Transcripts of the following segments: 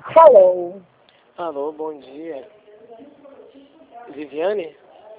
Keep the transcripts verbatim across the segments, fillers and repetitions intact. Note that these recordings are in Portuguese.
Alô. Alô, bom dia. Viviane?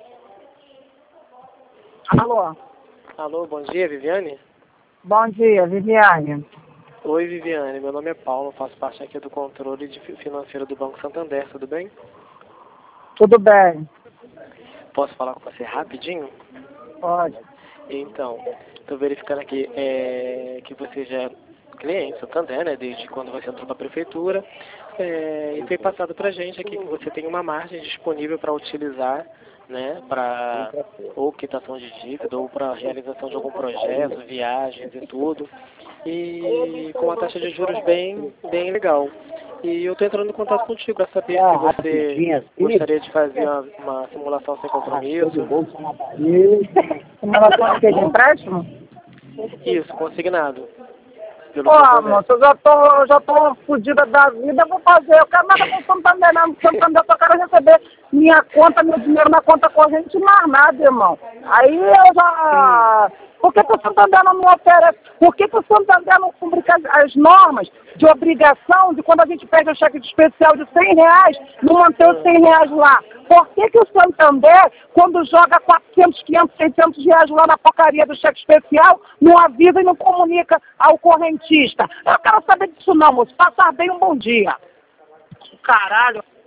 Alô. Alô, bom dia, Viviane? Bom dia, Viviane. Oi, Viviane, meu nome é Paulo, faço parte aqui do controle de financeiro do Banco Santander, tudo bem? Tudo bem? Posso falar com você rapidinho? Pode. Então, estou verificando aqui é, que você já é cliente do Santander, né, desde quando você entrou para a prefeitura, é, e foi passado para a gente aqui que você tem uma margem disponível para utilizar, né, para ou quitação de dívida ou para realização de algum projeto, viagens e tudo, e com uma taxa de juros bem, bem legal. E eu estou entrando em contato contigo para saber se você gostaria de fazer uma, uma simulação sem compromisso. Simulação de quê? De empréstimo? Isso, consignado. Pelo Pô, Santander. moça, eu já tô, já tô fodida da vida, eu vou fazer. Eu quero nada com o Santander, não. Santander, eu só quero receber minha conta, meu dinheiro na conta corrente e mais nada, irmão. Aí eu já... Por que, que o Santander não me oferece? Por que, que o Santander não cumpre as, as normas de obrigação de quando a gente pede o cheque de especial de cem reais, não manter os cem reais lá? Por que, que o Santander, quando joga quatrocentos, quinhentos, seiscentos reais lá na porcaria do cheque especial, não avisa e não comunica ao correntista? Eu quero saber disso não, moço. Passar bem um bom dia. Caralho.